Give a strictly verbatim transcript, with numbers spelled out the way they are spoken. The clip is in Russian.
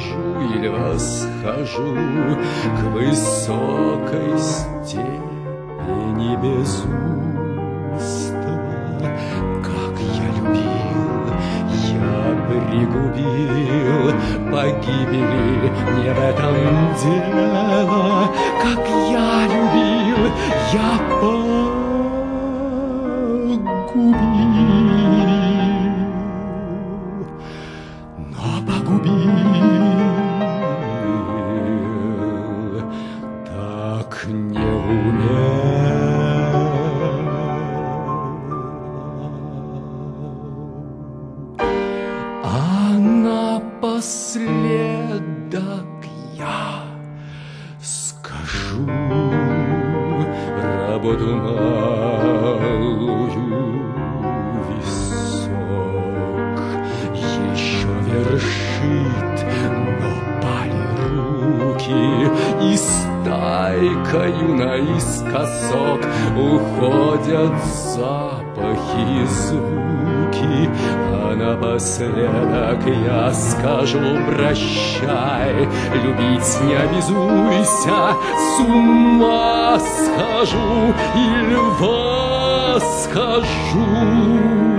схожу или восхожу к высокой степени безумства. Как я любил, я пригубил погибели, не в этом дело. Как я любил, я погубил, но погубил, так не умел. А напоследок я скажу работу малую висок еще вершит, но пали руки, и стайкою наискосок уходят запахи и звуки. А напоследок я скажу прощай, любить не обязуйся, с ума схожу или восхожу.